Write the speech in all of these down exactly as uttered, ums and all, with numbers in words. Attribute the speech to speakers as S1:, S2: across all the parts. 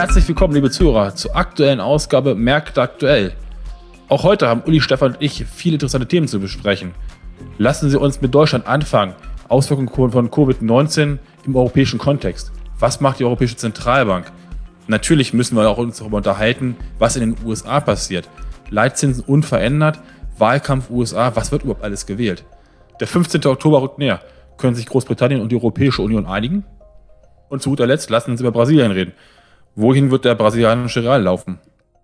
S1: Herzlich willkommen, liebe Zuhörer, zur aktuellen Ausgabe Märkte aktuell. Auch heute haben Uli, Stefan und ich viele interessante Themen zu besprechen. Lassen Sie uns mit Deutschland anfangen. Auswirkungen von Covid neunzehn im europäischen Kontext. Was macht die Europäische Zentralbank? Natürlich müssen wir auch uns darüber unterhalten, was in den U S A passiert. Leitzinsen unverändert, Wahlkampf U S A, was wird überhaupt alles gewählt? Der fünfzehnten Oktober rückt näher. Können sich Großbritannien und die Europäische Union einigen? Und zu guter Letzt lassen wir uns über Brasilien reden. Wohin wird der brasilianische Real laufen?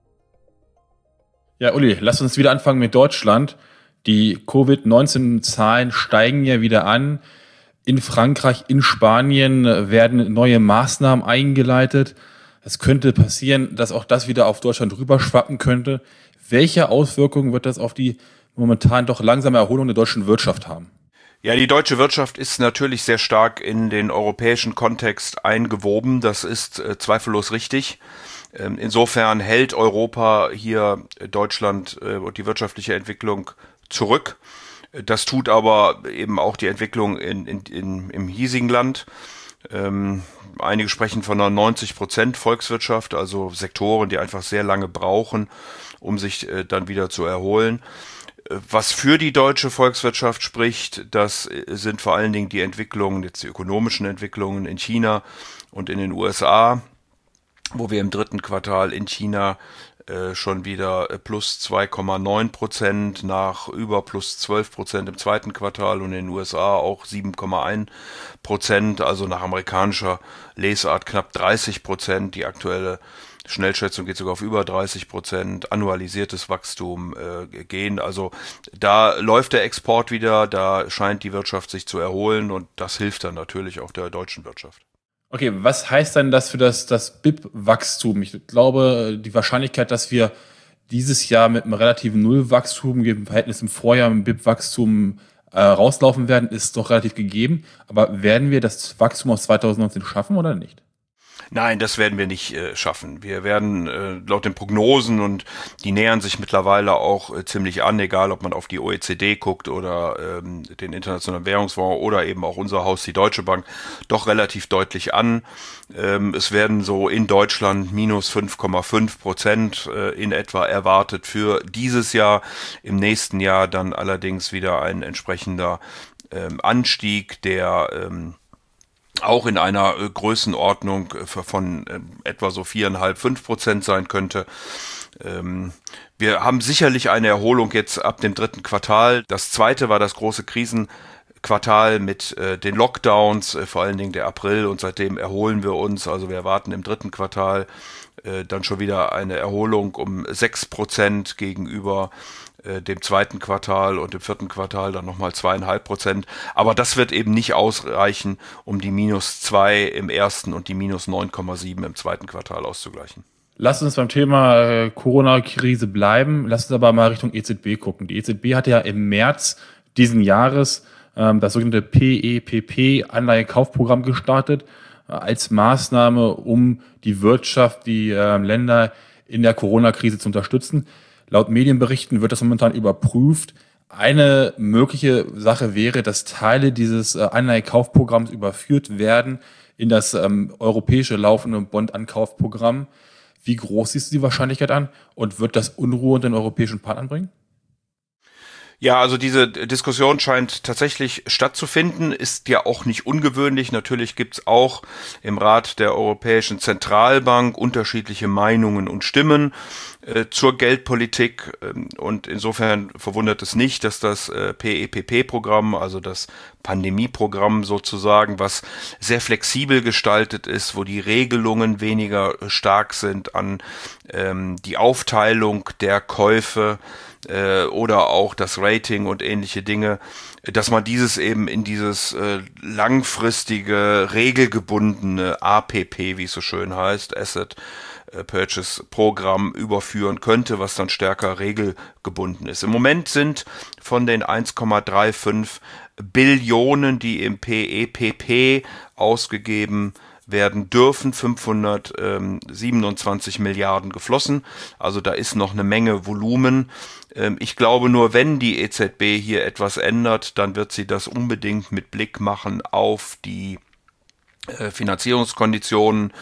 S1: Ja, Uli, lass uns wieder anfangen mit Deutschland. Die Covid neunzehn Zahlen steigen ja wieder an. In Frankreich, in Spanien werden neue Maßnahmen eingeleitet. Es könnte passieren, dass auch das wieder auf Deutschland rüberschwappen könnte. Welche Auswirkungen wird das auf die momentan doch langsame Erholung der deutschen Wirtschaft haben?
S2: Ja, die deutsche Wirtschaft ist natürlich sehr stark in den europäischen Kontext eingewoben. Das ist äh, zweifellos richtig. Ähm, insofern hält Europa hier äh, Deutschland äh, und die wirtschaftliche Entwicklung zurück. Das tut aber eben auch die Entwicklung in, in, in, im hiesigen Land. Ähm, einige sprechen von einer neunzig Prozent Volkswirtschaft, also Sektoren, die einfach sehr lange brauchen, um sich äh, dann wieder zu erholen. Was für die deutsche Volkswirtschaft spricht, das sind vor allen Dingen die Entwicklungen, jetzt die ökonomischen Entwicklungen in China und in den U S A, wo wir im dritten Quartal in China äh, schon wieder plus zwei Komma neun Prozent nach über plus zwölf Prozent im zweiten Quartal und in den U S A auch sieben Komma eins Prozent, also nach amerikanischer Lesart knapp dreißig Prozent, die aktuelle Schnellschätzung geht sogar auf über dreißig Prozent, annualisiertes Wachstum äh, gehen. Also da läuft der Export wieder, da scheint die Wirtschaft sich zu erholen und das hilft dann natürlich auch der deutschen Wirtschaft.
S1: Okay, was heißt denn das für das, das B I P-Wachstum? Ich glaube, die Wahrscheinlichkeit, dass wir dieses Jahr mit einem relativen Nullwachstum im Verhältnis zum Vorjahr mit dem B I P-Wachstum äh, rauslaufen werden, ist doch relativ gegeben. Aber werden wir das Wachstum aus zweitausendneunzehn schaffen oder nicht?
S2: Nein, das werden wir nicht äh, schaffen. Wir werden äh, laut den Prognosen, und die nähern sich mittlerweile auch äh, ziemlich an, egal ob man auf die O E C D guckt oder ähm, den Internationalen Währungsfonds oder eben auch unser Haus, die Deutsche Bank, doch relativ deutlich an. Ähm, es werden so in Deutschland minus fünf Komma fünf Prozent äh, in etwa erwartet für dieses Jahr. Im nächsten Jahr dann allerdings wieder ein entsprechender ähm, Anstieg, der ähm, auch in einer äh, Größenordnung äh, von äh, etwa so viereinhalb, fünf Prozent sein könnte. Ähm, wir haben sicherlich eine Erholung jetzt ab dem dritten Quartal. Das zweite war das große Krisenquartal mit äh, den Lockdowns, äh, vor allen Dingen der April, und seitdem erholen wir uns. Also wir erwarten im dritten Quartal äh, dann schon wieder eine Erholung um sechs Prozent gegenüber dem zweiten Quartal und im vierten Quartal dann nochmal zweieinhalb Prozent. Aber das wird eben nicht ausreichen, um die minus zwei im ersten und die minus neun Komma sieben im zweiten Quartal auszugleichen.
S1: Lass uns beim Thema äh, Corona-Krise bleiben. Lass uns aber mal Richtung E Z B gucken. Die E Z B hatte ja im März diesen Jahres ähm, das sogenannte P E P P-Anleihekaufprogramm gestartet, äh, als Maßnahme, um die Wirtschaft, die äh, Länder in der Corona-Krise zu unterstützen. Laut Medienberichten wird das momentan überprüft. Eine mögliche Sache wäre, dass Teile dieses äh, Anleihekaufprogramms überführt werden in das ähm, europäische laufende Bondankaufprogramm. Wie groß siehst du die Wahrscheinlichkeit an und wird das Unruhe unter den europäischen Partnern bringen?
S2: Ja, also diese Diskussion scheint tatsächlich stattzufinden, ist ja auch nicht ungewöhnlich. Natürlich gibt's auch im Rat der Europäischen Zentralbank unterschiedliche Meinungen und Stimmen äh, zur Geldpolitik. Ähm, und insofern verwundert es nicht, dass das äh, P E P P-Programm, also das Pandemieprogramm sozusagen, was sehr flexibel gestaltet ist, wo die Regelungen weniger stark sind an ähm, die Aufteilung der Käufe, oder auch das Rating und ähnliche Dinge, dass man dieses eben in dieses äh, langfristige, regelgebundene A P P, wie es so schön heißt, Asset Purchase Programm überführen könnte, was dann stärker regelgebunden ist. Im Moment sind von den eins Komma fünfunddreißig Billionen, die im P E P P ausgegeben werden dürfen, fünfhundertsiebenundzwanzig Milliarden geflossen. Also da ist noch eine Menge Volumen. Ähm, ich glaube, nur wenn die E Z B hier etwas ändert, dann wird sie das unbedingt mit Blick machen auf die äh, Finanzierungskonditionen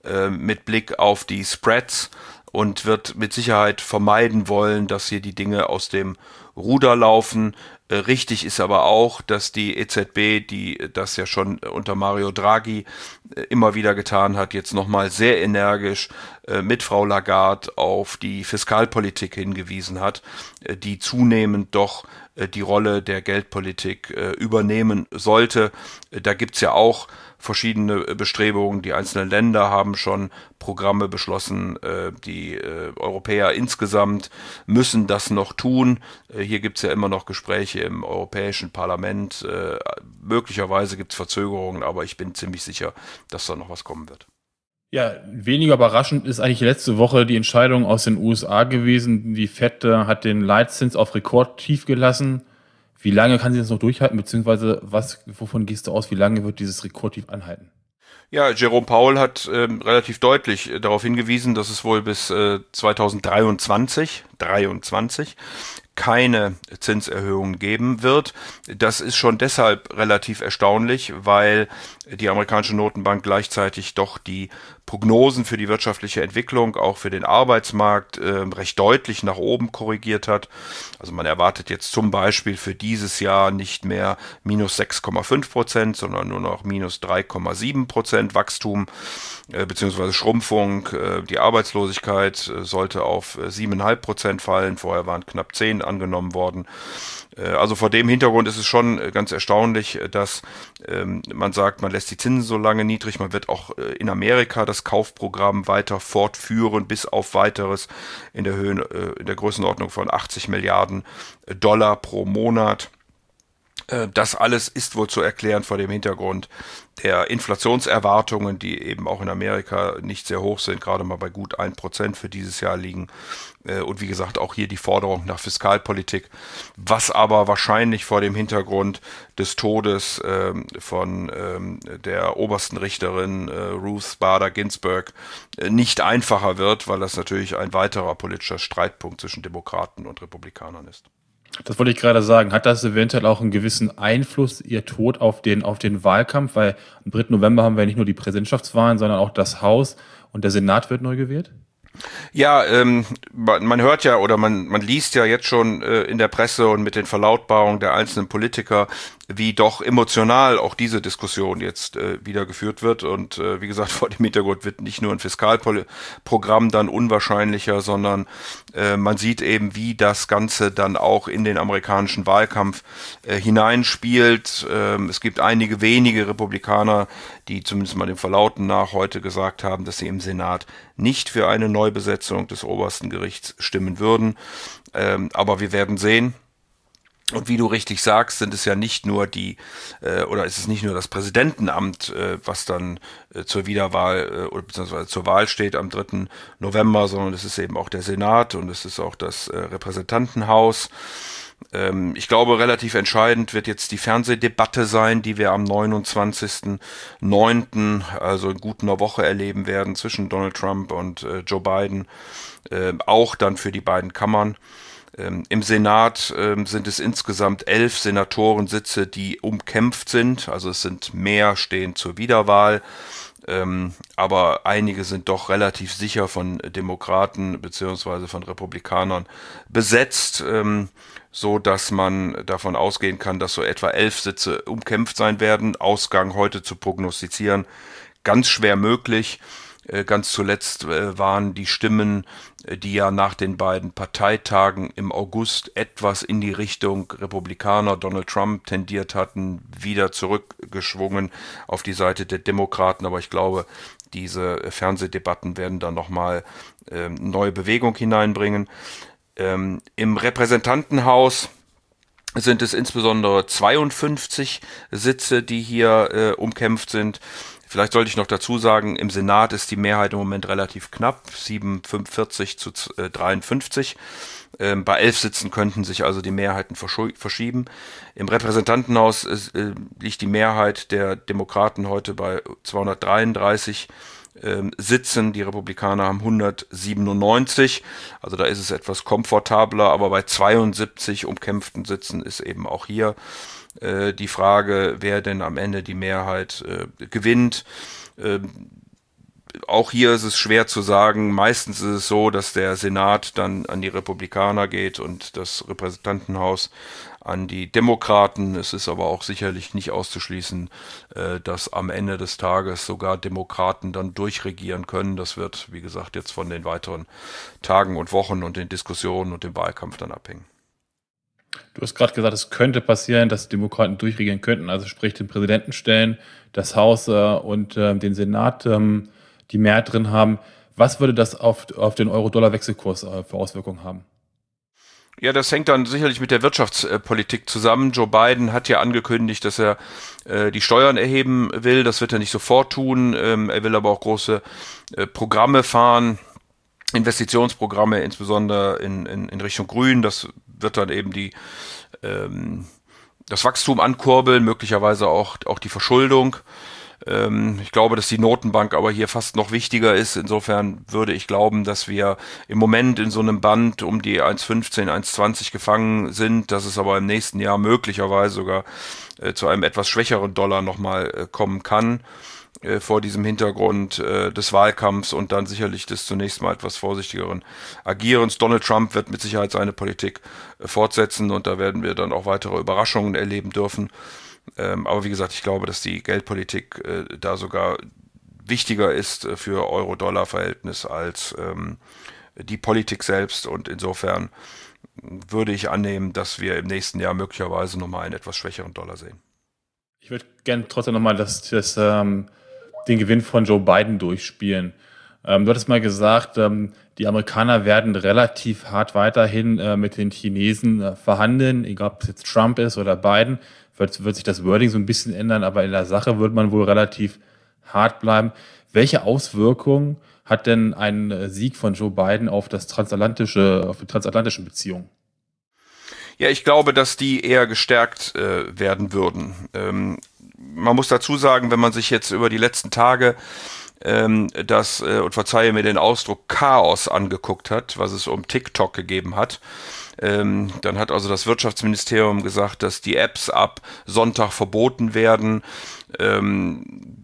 S2: äh, mit Blick auf die Spreads und wird mit Sicherheit vermeiden wollen, dass hier die Dinge aus dem Ruder laufen. Äh, richtig ist aber auch, dass die E Z B, die das ja schon unter Mario Draghi äh, immer wieder getan hat, jetzt nochmal sehr energisch äh, mit Frau Lagarde auf die Fiskalpolitik hingewiesen hat, äh, die zunehmend doch äh, die Rolle der Geldpolitik äh, übernehmen sollte. Äh, da gibt's ja auch verschiedene Bestrebungen. Die einzelnen Länder haben schon Programme beschlossen. Äh, die äh, Europäer insgesamt müssen das noch tun. Äh, hier gibt's ja immer noch Gespräche im Europäischen Parlament. Äh, möglicherweise gibt's Verzögerungen, aber ich bin ziemlich sicher, dass da noch was kommen wird.
S1: Ja, weniger überraschend ist eigentlich letzte Woche die Entscheidung aus den U S A gewesen. Die Fed äh, hat den Leitzins auf Rekordtief gelassen. Wie lange kann sie das noch durchhalten, beziehungsweise was, wovon gehst du aus, wie lange wird dieses Rekordtief anhalten?
S2: Ja, Jerome Powell hat ähm, relativ deutlich äh, darauf hingewiesen, dass es wohl bis äh, zweitausenddreiundzwanzig dreiundzwanzig keine Zinserhöhungen geben wird. Das ist schon deshalb relativ erstaunlich, weil die amerikanische Notenbank gleichzeitig doch die Prognosen für die wirtschaftliche Entwicklung, auch für den Arbeitsmarkt, äh, recht deutlich nach oben korrigiert hat. Also man erwartet jetzt zum Beispiel für dieses Jahr nicht mehr minus sechs Komma fünf Prozent, sondern nur noch minus drei Komma sieben Prozent Wachstum äh, beziehungsweise Schrumpfung. Äh, die Arbeitslosigkeit äh, sollte auf äh, sieben Komma fünf Prozent fallen. Vorher waren knapp zehn angenommen worden. Also vor dem Hintergrund ist es schon ganz erstaunlich, dass ähm, man sagt, man lässt die Zinsen so lange niedrig. Man wird auch äh, in Amerika das Kaufprogramm weiter fortführen, bis auf weiteres in der Höhe, äh, in der Größenordnung von achtzig Milliarden Dollar pro Monat. Äh, das alles ist wohl zu erklären vor dem Hintergrund der Inflationserwartungen, die eben auch in Amerika nicht sehr hoch sind, gerade mal bei gut ein Prozent für dieses Jahr liegen. Und wie gesagt, auch hier die Forderung nach Fiskalpolitik, was aber wahrscheinlich vor dem Hintergrund des Todes ähm, von ähm, der obersten Richterin äh, Ruth Bader Ginsburg äh, nicht einfacher wird, weil das natürlich ein weiterer politischer Streitpunkt zwischen Demokraten und Republikanern ist.
S1: Das wollte ich gerade sagen. Hat das eventuell auch einen gewissen Einfluss, ihr Tod, auf den, auf den Wahlkampf? Weil am dritten November haben wir nicht nur die Präsidentschaftswahlen, sondern auch das Haus und der Senat wird neu gewählt?
S2: Ja, ähm, man, man hört ja oder man, man liest ja jetzt schon äh, in der Presse und mit den Verlautbarungen der einzelnen Politiker, wie doch emotional auch diese Diskussion jetzt äh, wieder geführt wird. Und äh, wie gesagt, vor dem Hintergrund wird nicht nur ein Fiskalprogramm dann unwahrscheinlicher, sondern äh, man sieht eben, wie das Ganze dann auch in den amerikanischen Wahlkampf äh, hineinspielt. Ähm, es gibt einige wenige Republikaner, die zumindest mal dem Verlauten nach heute gesagt haben, dass sie im Senat nicht für eine Neubesetzung des obersten Gerichts stimmen würden. Ähm, aber wir werden sehen. Und wie du richtig sagst, sind es ja nicht nur die, äh, oder ist es nicht nur das Präsidentenamt, äh, was dann äh, zur Wiederwahl äh, oder beziehungsweise zur Wahl steht am dritten November, sondern es ist eben auch der Senat und es ist auch das äh, Repräsentantenhaus. Ähm, ich glaube, relativ entscheidend wird jetzt die Fernsehdebatte sein, die wir am neunundzwanzigsten neunten, also in gut einer Woche erleben werden zwischen Donald Trump und äh, Joe Biden, äh, auch dann für die beiden Kammern. Ähm, Im Senat ähm, sind es insgesamt elf Senatorensitze, die umkämpft sind. Also es sind mehr stehen zur Wiederwahl. Ähm, aber einige sind doch relativ sicher von Demokraten beziehungsweise von Republikanern besetzt, ähm, so dass man davon ausgehen kann, dass so etwa elf Sitze umkämpft sein werden. Ausgang heute zu prognostizieren, ganz schwer möglich. Ganz zuletzt waren die Stimmen, die ja nach den beiden Parteitagen im August etwas in die Richtung Republikaner Donald Trump tendiert hatten, wieder zurückgeschwungen auf die Seite der Demokraten. Aber ich glaube, diese Fernsehdebatten werden da nochmal ähm, neue Bewegung hineinbringen. Ähm, im Repräsentantenhaus sind es insbesondere zweiundfünfzig Sitze, die hier äh, umkämpft sind. Vielleicht sollte ich noch dazu sagen, im Senat ist die Mehrheit im Moment relativ knapp, siebenundfünfzig zu dreiundfünfzig. Ähm, bei elf Sitzen könnten sich also die Mehrheiten verschieben. Im Repräsentantenhaus äh, liegt die Mehrheit der Demokraten heute bei zweihundertdreiunddreißig ähm, Sitzen. Die Republikaner haben hundertsiebenundneunzig. Also da ist es etwas komfortabler, aber bei zweiundsiebzig umkämpften Sitzen ist eben auch hier die Frage, wer denn am Ende die Mehrheit äh, gewinnt. Ähm, auch hier ist es schwer zu sagen. Meistens ist es so, dass der Senat dann an die Republikaner geht und das Repräsentantenhaus an die Demokraten. Es ist aber auch sicherlich nicht auszuschließen, äh, dass am Ende des Tages sogar Demokraten dann durchregieren können. Das wird, wie gesagt, jetzt von den weiteren Tagen und Wochen und den Diskussionen und dem Wahlkampf dann abhängen.
S1: Du hast gerade gesagt, es könnte passieren, dass die Demokraten durchregieren könnten, also sprich den Präsidenten stellen, das Haus äh, und äh, den Senat ähm, die Mehrheit drin haben. Was würde das auf, auf den Euro-Dollar-Wechselkurs äh, für Auswirkungen haben?
S2: Ja, das hängt dann sicherlich mit der Wirtschaftspolitik zusammen. Joe Biden hat ja angekündigt, dass er äh, die Steuern erheben will. Das wird er nicht sofort tun. Ähm, er will aber auch große äh, Programme fahren, Investitionsprogramme, insbesondere in, in, in Richtung Grün. Das wird dann eben die ähm, das Wachstum ankurbeln, möglicherweise auch, auch die Verschuldung. Ähm, ich glaube, dass die Notenbank aber hier fast noch wichtiger ist. Insofern würde ich glauben, dass wir im Moment in so einem Band um die eins Komma fünfzehn, eins Komma zwanzig gefangen sind, dass es aber im nächsten Jahr möglicherweise sogar äh, zu einem etwas schwächeren Dollar nochmal äh, kommen kann. Vor diesem Hintergrund äh, des Wahlkampfs und dann sicherlich des zunächst mal etwas vorsichtigeren Agierens. Donald Trump wird mit Sicherheit seine Politik äh, fortsetzen und da werden wir dann auch weitere Überraschungen erleben dürfen. Ähm, aber wie gesagt, ich glaube, dass die Geldpolitik äh, da sogar wichtiger ist äh, für Euro-Dollar-Verhältnis als ähm, die Politik selbst und insofern würde ich annehmen, dass wir im nächsten Jahr möglicherweise nochmal einen etwas schwächeren Dollar sehen.
S1: Ich würde gerne trotzdem nochmal das, das, ähm, den Gewinn von Joe Biden durchspielen. Ähm, du hattest mal gesagt, ähm, die Amerikaner werden relativ hart weiterhin äh, mit den Chinesen äh, verhandeln, egal ob es jetzt Trump ist oder Biden, wird, wird sich das Wording so ein bisschen ändern, aber in der Sache wird man wohl relativ hart bleiben. Welche Auswirkungen hat denn ein äh, Sieg von Joe Biden auf das transatlantische, auf die transatlantischen Beziehungen?
S2: Ja, ich glaube, dass die eher gestärkt äh, werden würden. Ähm, man muss dazu sagen, wenn man sich jetzt über die letzten Tage ähm, das, äh, und verzeihe mir den Ausdruck, Chaos angeguckt hat, was es um TikTok gegeben hat, ähm, dann hat also das Wirtschaftsministerium gesagt, dass die Apps ab Sonntag verboten werden. Ähm,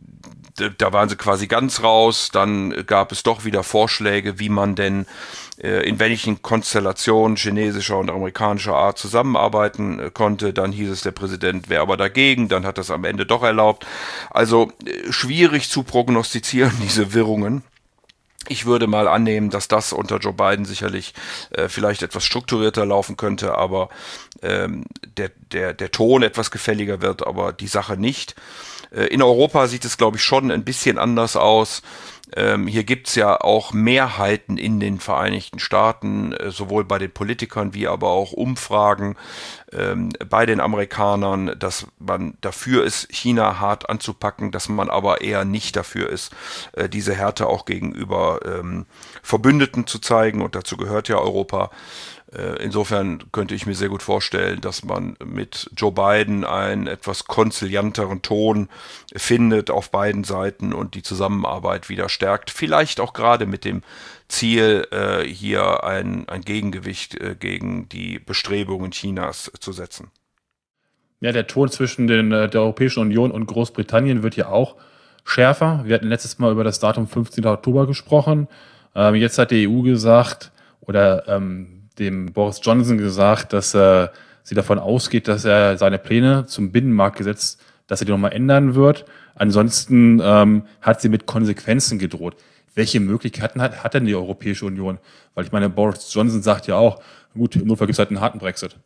S2: Da waren sie quasi ganz raus, dann gab es doch wieder Vorschläge, wie man denn äh, in welchen Konstellationen chinesischer und amerikanischer Art zusammenarbeiten äh, konnte. Dann hieß es, der Präsident wäre aber dagegen, dann hat das am Ende doch erlaubt. Also äh, schwierig zu prognostizieren, diese Wirrungen. Ich würde mal annehmen, dass das unter Joe Biden sicherlich äh, vielleicht etwas strukturierter laufen könnte, aber ähm, der, der, der Ton etwas gefälliger wird, aber die Sache nicht. Äh, in Europa sieht es, glaube ich, schon ein bisschen anders aus. Ähm, hier gibt's ja auch Mehrheiten in den Vereinigten Staaten, äh, sowohl bei den Politikern wie aber auch Umfragen ähm, bei den Amerikanern, dass man dafür ist, China hart anzupacken, dass man aber eher nicht dafür ist, äh, diese Härte auch gegenüber ähm, Verbündeten zu zeigen. Und dazu gehört ja Europa. Insofern könnte ich mir sehr gut vorstellen, dass man mit Joe Biden einen etwas konzilianteren Ton findet auf beiden Seiten und die Zusammenarbeit wieder stärkt. Vielleicht auch gerade mit dem Ziel, hier ein, ein Gegengewicht gegen die Bestrebungen Chinas zu setzen.
S1: Ja, der Ton zwischen den, der Europäischen Union und Großbritannien wird ja auch schärfer. Wir hatten letztes Mal über das Datum fünfzehnten Oktober gesprochen. Ähm, jetzt hat die E U gesagt, oder ähm, dem Boris Johnson gesagt, dass äh, sie davon ausgeht, dass er seine Pläne zum Binnenmarktgesetz, dass er die nochmal ändern wird. Ansonsten ähm, hat sie mit Konsequenzen gedroht. Welche Möglichkeiten hat, hat denn die Europäische Union? Weil ich meine, Boris Johnson sagt ja auch, gut, im Notfall gibt es halt einen harten Brexit.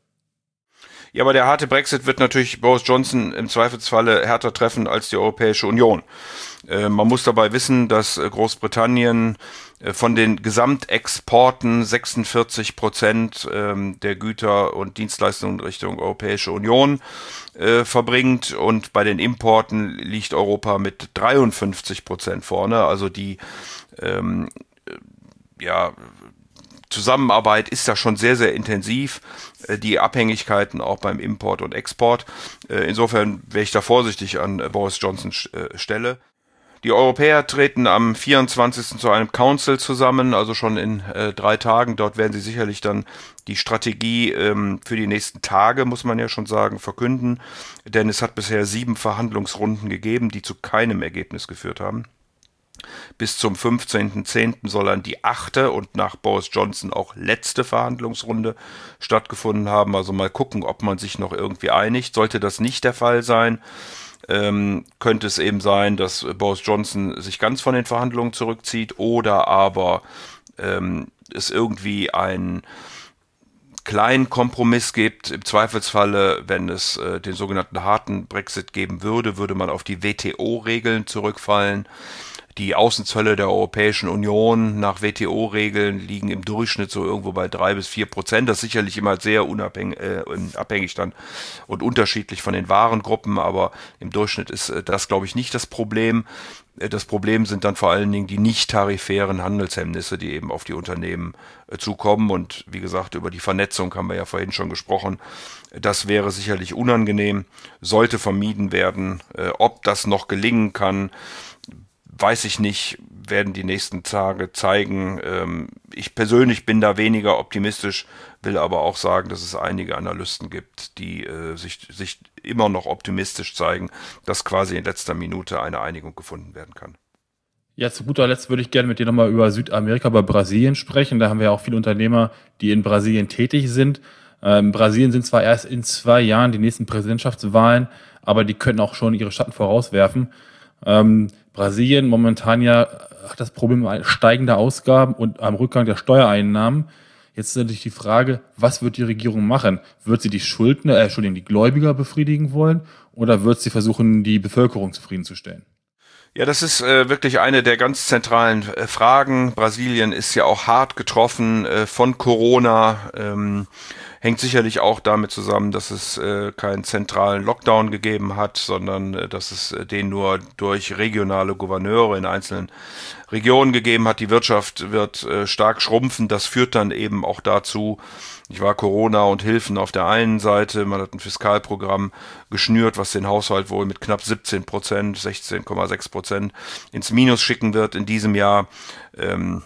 S2: Ja, aber der harte Brexit wird natürlich Boris Johnson im Zweifelsfalle härter treffen als die Europäische Union. Äh, man muss dabei wissen, dass äh, Großbritannien äh, von den Gesamtexporten sechsundvierzig Prozent ähm, der Güter und Dienstleistungen Richtung Europäische Union äh, verbringt und bei den Importen liegt Europa mit dreiundfünfzig Prozent vorne. Also die ähm, ja Zusammenarbeit ist da schon sehr, sehr intensiv, die Abhängigkeiten auch beim Import und Export. Insofern wäre ich da vorsichtig an Boris Johnson Stelle. Die Europäer treten am vierundzwanzigsten zu einem Council zusammen, also schon in äh, drei Tagen. Dort werden sie sicherlich dann die Strategie ähm, für die nächsten Tage, muss man ja schon sagen, verkünden. Denn es hat bisher sieben Verhandlungsrunden gegeben, die zu keinem Ergebnis geführt haben. Bis zum fünfzehnten zehnten soll dann die achte und nach Boris Johnson auch letzte Verhandlungsrunde stattgefunden haben. Also mal gucken, ob man sich noch irgendwie einigt. Sollte das nicht der Fall sein, ähm, könnte es eben sein, dass Boris Johnson sich ganz von den Verhandlungen zurückzieht oder aber ähm, es irgendwie ein kleinen Kompromiss gibt. Im Zweifelsfalle, wenn es äh, den sogenannten harten Brexit geben würde, würde man auf die W T O-Regeln zurückfallen. Die Außenzölle der Europäischen Union nach W T O-Regeln liegen im Durchschnitt so irgendwo bei drei bis vier Prozent. Das ist sicherlich immer sehr unabhängig äh, abhängig dann und unterschiedlich von den Warengruppen, aber im Durchschnitt ist äh, das, glaube ich, nicht das Problem. Äh, das Problem sind dann vor allen Dingen die nicht tarifären Handelshemmnisse, die eben auf die Unternehmen äh, zukommen. Und wie gesagt, über die Vernetzung haben wir ja vorhin schon gesprochen. Das wäre sicherlich unangenehm, sollte vermieden werden. Äh, ob das noch gelingen kann, weiß ich nicht, werden die nächsten Tage zeigen. Ähm, ich persönlich bin da weniger optimistisch, will aber auch sagen, dass es einige Analysten gibt, die äh, sich, sich immer noch optimistisch zeigen, dass quasi in letzter Minute eine Einigung gefunden werden kann.
S1: Ja, zu guter Letzt würde ich gerne mit dir nochmal über Südamerika, über Brasilien sprechen. Da haben wir ja auch viele Unternehmer, die in Brasilien tätig sind. Ähm, Brasilien sind zwar erst in zwei Jahren die nächsten Präsidentschaftswahlen, aber die können auch schon ihre Schatten vorauswerfen. Ähm, Brasilien momentan ja hat das Problem steigender Ausgaben und am Rückgang der Steuereinnahmen. Jetzt ist natürlich die Frage, was wird die Regierung machen? Wird sie die Schuldner, äh, Entschuldigung, die Gläubiger befriedigen wollen oder wird sie versuchen, die Bevölkerung zufriedenzustellen?
S2: Ja, das ist äh, wirklich eine der ganz zentralen äh, Fragen. Brasilien ist ja auch hart getroffen äh, von Corona. Ähm, hängt sicherlich auch damit zusammen, dass es äh, keinen zentralen Lockdown gegeben hat, sondern äh, dass es äh, den nur durch regionale Gouverneure in einzelnen Regionen gegeben hat. Die Wirtschaft wird äh, stark schrumpfen. Das führt dann eben auch dazu, ich war Corona und Hilfen auf der einen Seite, man hat ein Fiskalprogramm geschnürt, was den Haushalt wohl mit knapp siebzehn Prozent, sechzehn Komma sechs Prozent ins Minus schicken wird in diesem Jahr. Ähm,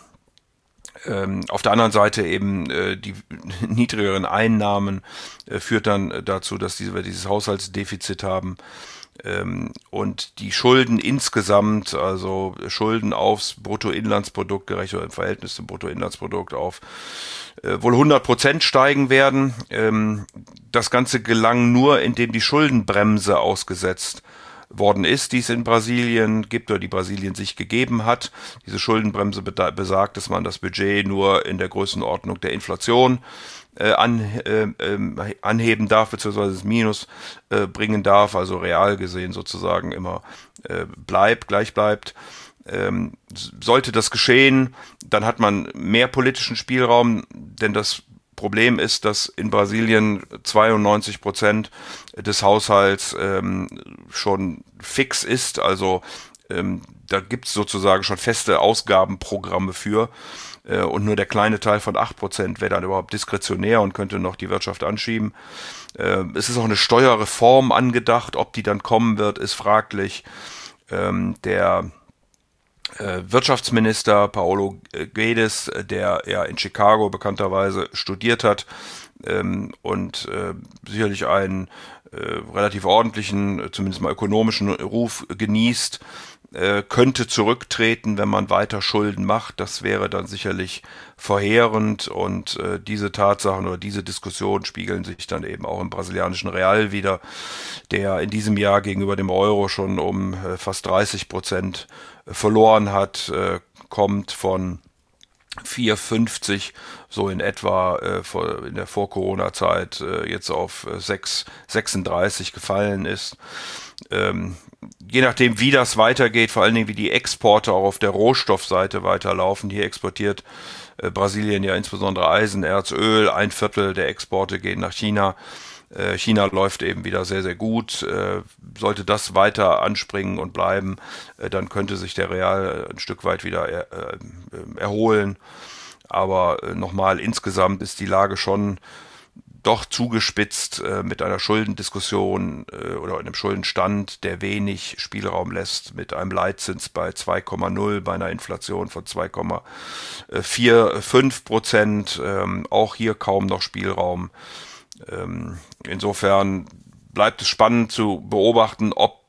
S2: ähm, auf der anderen Seite eben äh, die niedrigeren Einnahmen äh, führt dann dazu, dass diese, wir dieses Haushaltsdefizit haben. Ähm, und die Schulden insgesamt, also Schulden aufs Bruttoinlandsprodukt gerechnet oder im Verhältnis zum Bruttoinlandsprodukt auf äh, wohl hundert Prozent steigen werden. Ähm, das Ganze gelang nur, indem die Schuldenbremse ausgesetzt worden ist, die es in Brasilien gibt oder die Brasilien sich gegeben hat. Diese Schuldenbremse besagt, dass man das Budget nur in der Größenordnung der Inflation Äh, an, äh, äh, anheben darf, beziehungsweise das Minus äh, bringen darf, also real gesehen sozusagen immer äh, bleibt, gleich bleibt. Ähm, sollte das geschehen, dann hat man mehr politischen Spielraum, denn das Problem ist, dass in Brasilien zweiundneunzig Prozent des Haushalts ähm, schon fix ist, also ähm, da gibt es sozusagen schon feste Ausgabenprogramme für. Und nur der kleine Teil von acht Prozent wäre dann überhaupt diskretionär und könnte noch die Wirtschaft anschieben. Es ist auch eine Steuerreform angedacht. Ob die dann kommen wird, ist fraglich. Der Wirtschaftsminister Paulo Guedes, der ja in Chicago bekannterweise studiert hat und sicherlich einen relativ ordentlichen, zumindest mal ökonomischen Ruf genießt, könnte zurücktreten, wenn man weiter Schulden macht. Das wäre dann sicherlich verheerend und äh, diese Tatsachen oder diese Diskussionen spiegeln sich dann eben auch im brasilianischen Real wieder, der in diesem Jahr gegenüber dem Euro schon um äh, fast dreißig Prozent verloren hat, äh, kommt von vier Komma fünfzig so in etwa äh, vor, in der Vor-Corona-Zeit äh, jetzt auf äh, sechs Komma sechsunddreißig gefallen ist. Ähm, je nachdem, wie das weitergeht, vor allen Dingen wie die Exporte auch auf der Rohstoffseite weiterlaufen. Hier exportiert äh, Brasilien ja insbesondere Eisenerz, Öl. Ein Viertel der Exporte gehen nach China. Äh, China läuft eben wieder sehr, sehr gut. Äh, sollte das weiter anspringen und bleiben, äh, dann könnte sich der Real ein Stück weit wieder er, äh, erholen. Aber äh, nochmal, insgesamt ist die Lage schon doch zugespitzt äh, mit einer Schuldendiskussion äh, oder einem Schuldenstand, der wenig Spielraum lässt, mit einem Leitzins bei zwei Komma null, bei einer Inflation von zwei Komma fünfundvierzig Prozent, ähm, auch hier kaum noch Spielraum. Ähm, insofern bleibt es spannend zu beobachten, ob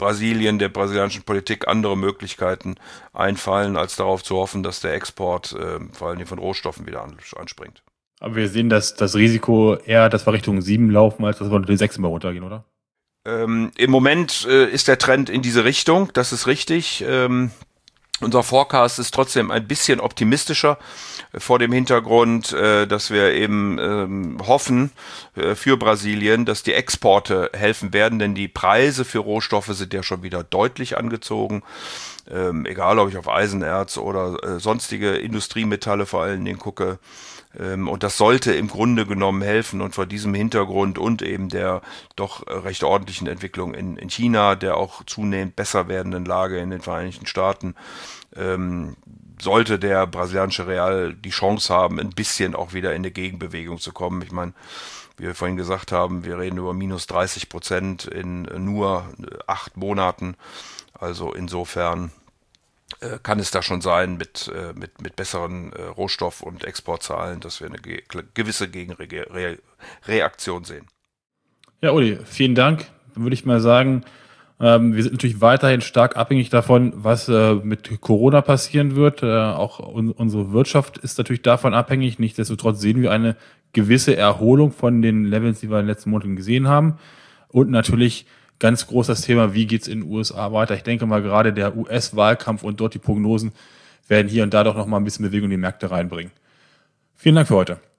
S2: Brasilien, der brasilianischen Politik andere Möglichkeiten einfallen, als darauf zu hoffen, dass der Export äh, vor allem von Rohstoffen wieder anspringt.
S1: Aber wir sehen, dass das Risiko eher, dass wir Richtung sieben laufen, als dass wir unter die sechs immer runtergehen, oder?
S2: Ähm, Im Moment äh, ist der Trend in diese Richtung, das ist richtig. Ähm, unser Forecast ist trotzdem ein bisschen optimistischer äh, vor dem Hintergrund, äh, dass wir eben ähm, hoffen äh, für Brasilien, dass die Exporte helfen werden, denn die Preise für Rohstoffe sind ja schon wieder deutlich angezogen. Ähm, egal, ob ich auf Eisenerz oder äh, sonstige Industriemetalle vor allen Dingen gucke. Ähm, und das sollte im Grunde genommen helfen. Und vor diesem Hintergrund und eben der doch äh, recht ordentlichen Entwicklung in, in China, der auch zunehmend besser werdenden Lage in den Vereinigten Staaten, ähm, sollte der brasilianische Real die Chance haben, ein bisschen auch wieder in eine Gegenbewegung zu kommen. Ich meine, wie wir vorhin gesagt haben, wir reden über minus dreißig Prozent in nur acht Monaten. Also insofern äh, kann es da schon sein mit, äh, mit, mit besseren äh, Rohstoff- und Exportzahlen, dass wir eine ge gewisse Gegenreaktion sehen.
S1: Ja, Uli, vielen Dank. Dann würde ich mal sagen, ähm, wir sind natürlich weiterhin stark abhängig davon, was äh, mit Corona passieren wird. Äh, auch un unsere Wirtschaft ist natürlich davon abhängig. Nichtsdestotrotz sehen wir eine gewisse Erholung von den Levels, die wir in den letzten Monaten gesehen haben. Und natürlich ganz groß das Thema, wie geht's in den U S A weiter? Ich denke mal, gerade der U S-Wahlkampf und dort die Prognosen werden hier und da doch noch mal ein bisschen Bewegung in die Märkte reinbringen. Vielen Dank für heute.